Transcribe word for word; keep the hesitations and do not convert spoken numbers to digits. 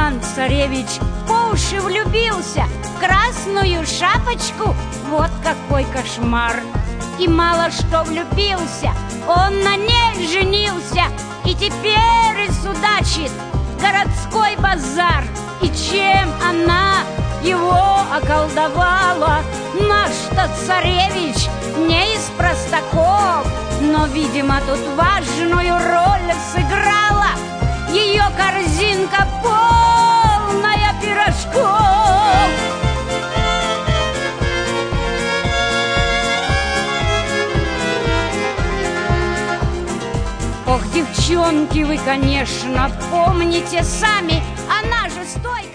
Иван-царевич по уши влюбился в красную шапочку. Вот какой кошмар! И мало что влюбился, он на ней женился, и теперь судачит городской базар. И чем она его околдовала, наш-то царевич не из простаков, но, видимо, тут важную роль сыграла ее корзинка, полная пирожков. Ох, девчонки, вы, конечно, помните сами, она же стойка.